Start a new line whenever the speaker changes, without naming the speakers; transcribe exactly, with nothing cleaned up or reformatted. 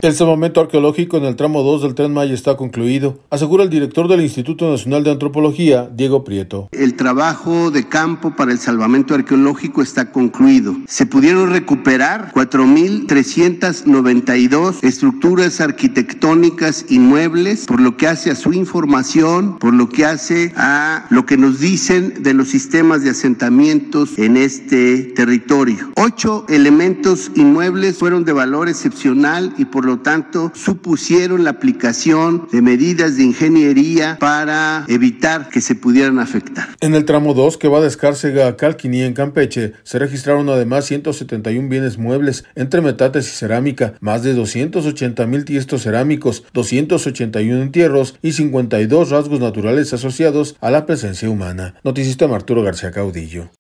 El salvamento arqueológico en el tramo dos del Tren Maya está concluido, asegura el director del Instituto Nacional de Antropología, Diego Prieto.
El trabajo de campo para el salvamento arqueológico está concluido. Se pudieron recuperar cuatro mil trescientas noventa y dos estructuras arquitectónicas inmuebles, por lo que hace a su información, por lo que hace a lo que nos dicen de los sistemas de asentamientos en este territorio. Ocho elementos inmuebles fueron de valor excepcional y por lo tanto supusieron la aplicación de medidas de ingeniería para evitar que se pudieran afectar.
En el tramo dos, que va de Escárcega a Calquiní en Campeche, se registraron además ciento setenta y uno bienes muebles entre metates y cerámica, más de doscientos ochenta mil tiestos cerámicos, doscientos ochenta y uno entierros y cincuenta y dos rasgos naturales asociados a la presencia humana. Noticista Arturo García Caudillo.